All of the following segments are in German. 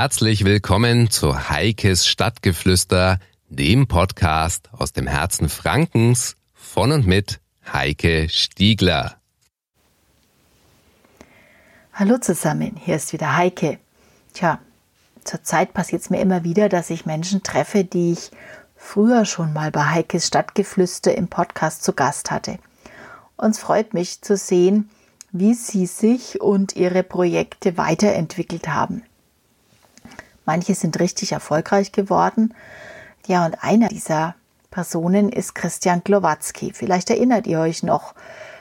Herzlich willkommen zu Heikes Stadtgeflüster, dem Podcast aus dem Herzen Frankens von und mit Heike Stiegler. Hallo zusammen, hier ist wieder Heike. Zurzeit passiert es mir immer wieder, dass ich Menschen treffe, die ich früher schon mal bei Heikes Stadtgeflüster im Podcast zu Gast hatte. Und es freut mich zu sehen, wie sie sich und ihre Projekte weiterentwickelt haben. Manche sind richtig erfolgreich geworden. Ja, und einer dieser Personen ist Christian Glowatzki. Vielleicht erinnert ihr euch noch,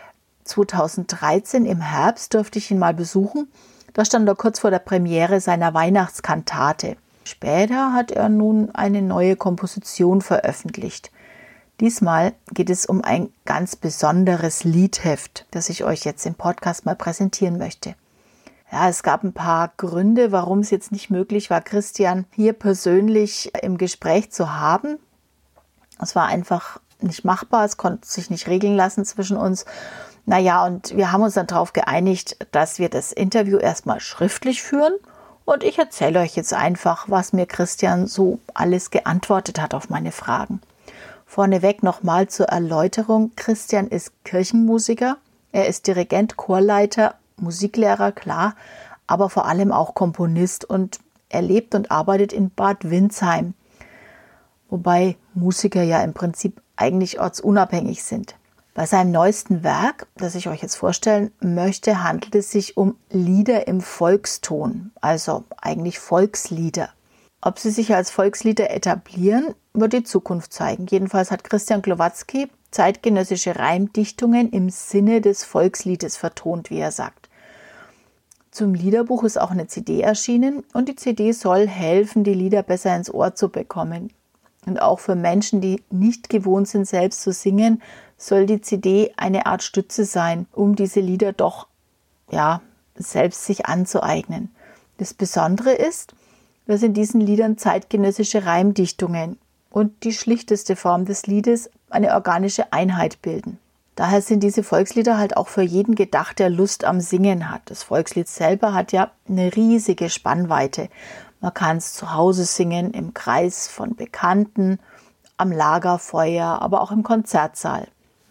2013 im Herbst durfte ich ihn mal besuchen. Da stand er kurz vor der Premiere seiner Weihnachtskantate. Später hat er nun eine neue Komposition veröffentlicht. Diesmal geht es um ein ganz besonderes Liedheft, das ich euch jetzt im Podcast mal präsentieren möchte. Ja, es gab ein paar Gründe, warum es jetzt nicht möglich war, Christian hier persönlich im Gespräch zu haben. Es war einfach nicht machbar, es konnte sich nicht regeln lassen zwischen uns. Und wir haben uns dann darauf geeinigt, dass wir das Interview erstmal schriftlich führen. Und ich erzähle euch jetzt einfach, was mir Christian so alles geantwortet hat auf meine Fragen. Vorneweg nochmal zur Erläuterung. Christian ist Kirchenmusiker, er ist Dirigent, Chorleiter, Musiklehrer, klar, aber vor allem auch Komponist und er lebt und arbeitet in Bad Windsheim, wobei Musiker ja im Prinzip eigentlich ortsunabhängig sind. Bei seinem neuesten Werk, das ich euch jetzt vorstellen möchte, handelt es sich um Lieder im Volkston, also eigentlich Volkslieder. Ob sie sich als Volkslieder etablieren, wird die Zukunft zeigen. Jedenfalls hat Christian Glowatzki zeitgenössische Reimdichtungen im Sinne des Volksliedes vertont, wie er sagt. Zum Liederbuch ist auch eine CD erschienen und die CD soll helfen, die Lieder besser ins Ohr zu bekommen. Und auch für Menschen, die nicht gewohnt sind, selbst zu singen, soll die CD eine Art Stütze sein, um diese Lieder doch selbst sich anzueignen. Das Besondere ist, dass in diesen Liedern zeitgenössische Reimdichtungen und die schlichteste Form des Liedes eine organische Einheit bilden. Daher sind diese Volkslieder halt auch für jeden gedacht, der Lust am Singen hat. Das Volkslied selber hat ja eine riesige Spannweite. Man kann es zu Hause singen, im Kreis von Bekannten, am Lagerfeuer, aber auch im Konzertsaal.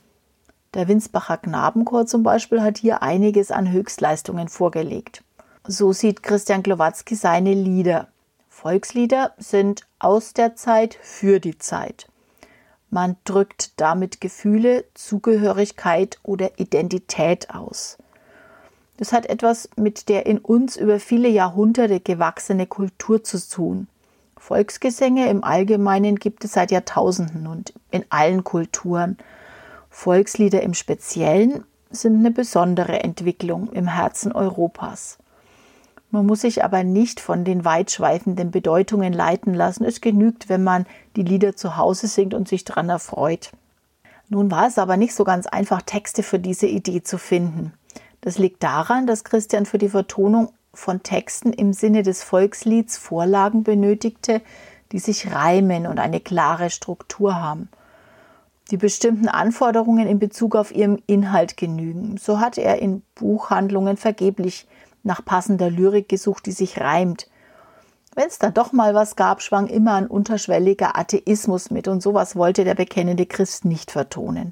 Der Winsbacher Knabenchor zum Beispiel hat hier einiges an Höchstleistungen vorgelegt. So sieht Christian Glowatzki seine Lieder. Volkslieder sind aus der Zeit für die Zeit. Man drückt damit Gefühle, Zugehörigkeit oder Identität aus. Das hat etwas mit der in uns über viele Jahrhunderte gewachsene Kultur zu tun. Volksgesänge im Allgemeinen gibt es seit Jahrtausenden und in allen Kulturen. Volkslieder im Speziellen sind eine besondere Entwicklung im Herzen Europas. Man muss sich aber nicht von den weitschweifenden Bedeutungen leiten lassen. Es genügt, wenn man die Lieder zu Hause singt und sich daran erfreut. Nun war es aber nicht so ganz einfach, Texte für diese Idee zu finden. Das liegt daran, dass Christian für die Vertonung von Texten im Sinne des Volkslieds Vorlagen benötigte, die sich reimen und eine klare Struktur haben. Die bestimmten Anforderungen in Bezug auf ihren Inhalt genügen. So hat er in Buchhandlungen vergeblich nach passender Lyrik gesucht, die sich reimt. Wenn es dann doch mal was gab, schwang immer ein unterschwelliger Atheismus mit und sowas wollte der bekennende Christ nicht vertonen.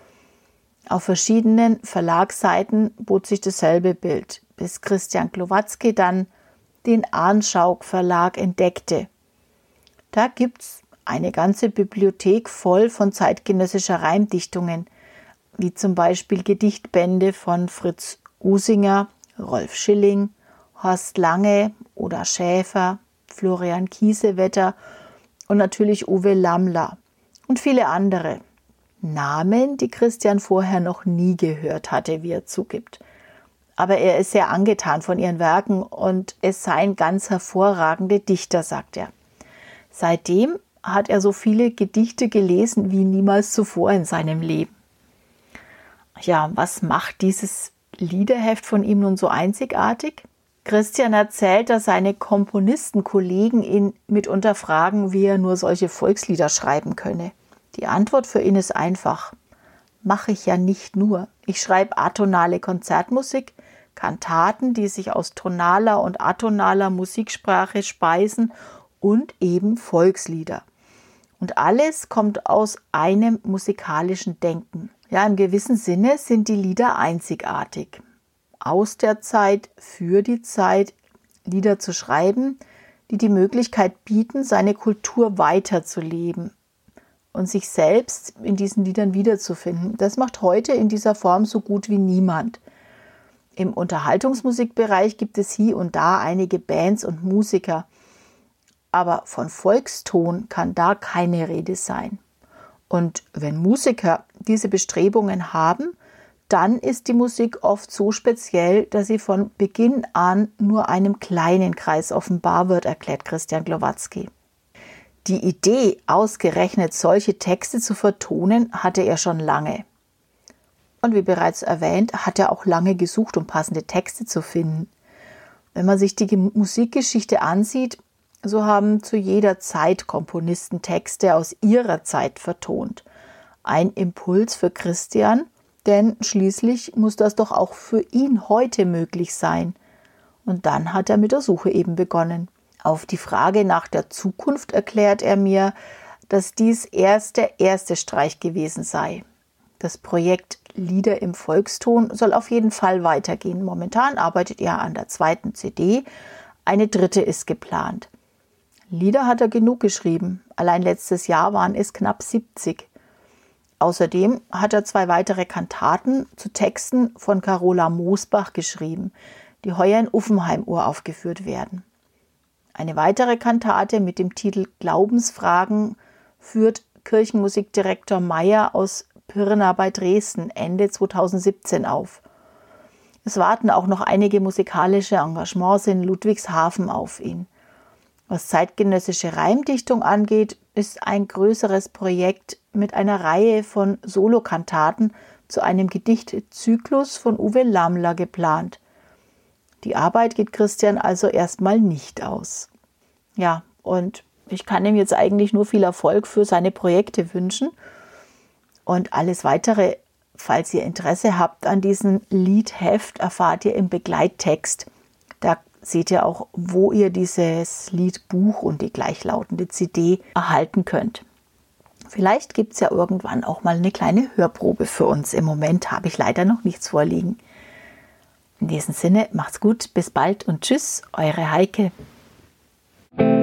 Auf verschiedenen Verlagsseiten bot sich dasselbe Bild, bis Christian Glowatzki dann den Arnschauk Verlag entdeckte. Da gibt's eine ganze Bibliothek voll von zeitgenössischer Reimdichtungen, wie zum Beispiel Gedichtbände von Fritz Usinger, Rolf Schilling, Horst Lange oder Schäfer, Florian Kiesewetter und natürlich Uwe Lammler und viele andere. Namen, die Christian vorher noch nie gehört hatte, wie er zugibt. Aber er ist sehr angetan von ihren Werken und es seien ganz hervorragende Dichter, sagt er. Seitdem hat er so viele Gedichte gelesen wie niemals zuvor in seinem Leben. Ja, was macht dieses Liederheft von ihm nun so einzigartig? Christian erzählt, dass seine Komponistenkollegen ihn mitunter fragen, wie er nur solche Volkslieder schreiben könne. Die Antwort für ihn ist einfach: Mache ich ja nicht nur. Ich schreibe atonale Konzertmusik, Kantaten, die sich aus tonaler und atonaler Musiksprache speisen und eben Volkslieder. Und alles kommt aus einem musikalischen Denken. Ja, im gewissen Sinne sind die Lieder einzigartig. Aus der Zeit, für die Zeit, Lieder zu schreiben, die die Möglichkeit bieten, seine Kultur weiterzuleben und sich selbst in diesen Liedern wiederzufinden. Das macht heute in dieser Form so gut wie niemand. Im Unterhaltungsmusikbereich gibt es hier und da einige Bands und Musiker, aber von Volkston kann da keine Rede sein. Und wenn Musiker diese Bestrebungen haben, dann ist die Musik oft so speziell, dass sie von Beginn an nur einem kleinen Kreis offenbar wird, erklärt Christian Glowatzki. Die Idee, ausgerechnet solche Texte zu vertonen, hatte er schon lange. Und wie bereits erwähnt, hat er auch lange gesucht, um passende Texte zu finden. Wenn man sich die Musikgeschichte ansieht, so haben zu jeder Zeit Komponisten Texte aus ihrer Zeit vertont. Ein Impuls für Christian, denn schließlich muss das doch auch für ihn heute möglich sein. Und dann hat er mit der Suche eben begonnen. Auf die Frage nach der Zukunft erklärt er mir, dass dies erst der erste Streich gewesen sei. Das Projekt Lieder im Volkston soll auf jeden Fall weitergehen. Momentan arbeitet er an der 2. CD, eine 3. ist geplant. Lieder hat er genug geschrieben. Allein letztes Jahr waren es knapp 70. Außerdem hat er 2 weitere Kantaten zu Texten von Carola Mosbach geschrieben, die heuer in Uffenheim uraufgeführt werden. Eine weitere Kantate mit dem Titel Glaubensfragen führt Kirchenmusikdirektor Meyer aus Pirna bei Dresden Ende 2017 auf. Es warten auch noch einige musikalische Engagements in Ludwigshafen auf ihn. Was zeitgenössische Reimdichtung angeht, ist ein größeres Projekt mit einer Reihe von Solokantaten zu einem Gedichtzyklus von Uwe Lamler geplant. Die Arbeit geht Christian also erstmal nicht aus. Ja, und ich kann ihm jetzt eigentlich nur viel Erfolg für seine Projekte wünschen. Und alles Weitere, falls ihr Interesse habt an diesem Liedheft, erfahrt ihr im Begleittext. Da seht ihr auch, wo ihr dieses Liedbuch und die gleichlautende CD erhalten könnt. Vielleicht gibt es ja irgendwann auch mal eine kleine Hörprobe für uns. Im Moment habe ich leider noch nichts vorliegen. In diesem Sinne, macht's gut, bis bald und tschüss, eure Heike.